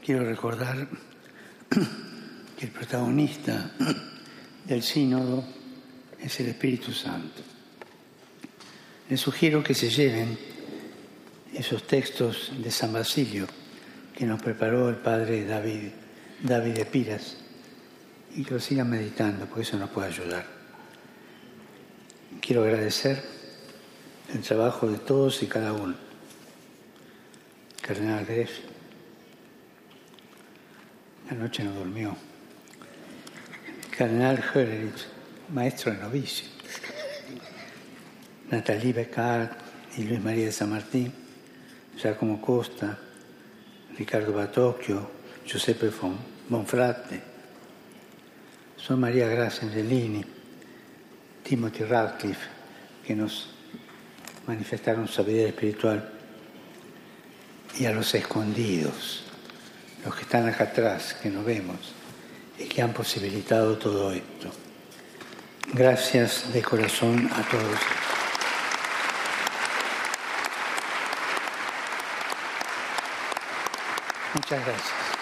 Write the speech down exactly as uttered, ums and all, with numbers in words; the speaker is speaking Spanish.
quiero recordar que el protagonista del sínodo es el Espíritu Santo. Les sugiero que se lleven esos textos de San Basilio que nos preparó el padre David, David de Piras, y que lo sigan meditando, porque eso nos puede ayudar. Quiero agradecer el trabajo de todos y cada uno. Cardenal Gref, anoche no durmió. Cardenal Hölerich, maestro de novicio. Nathalie Beccard y Luis María de San Martín, Giacomo Costa, Ricardo Batocchio, Giuseppe Bonfratte, Sor María Grazia Angelini, Timothy Radcliffe, que nos manifestaron sabiduría espiritual, y a los escondidos, los que están acá atrás, que no vemos, y que han posibilitado todo esto. Gracias de corazón a todos. Muchas gracias.